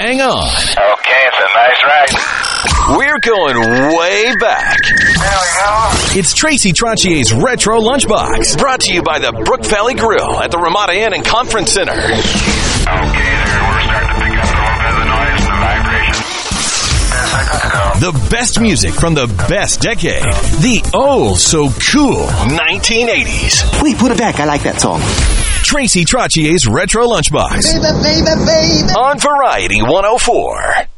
hang on. Okay, it's a nice ride. We're going way back. There we go. It's Tracy Trottier's Retro Lunchbox, brought to you by the Brook Valley Grill at the Ramada Inn and Conference Center. Okay, there, we're starting to pick up a little bit of the noise and the vibration. 10 seconds to go. The best music from the best decade. The oh-so-cool 1980s. Wait, put it back. I like that song. Tracy Trottier's Retro Lunchbox. Baby, baby, baby. On Variety 104.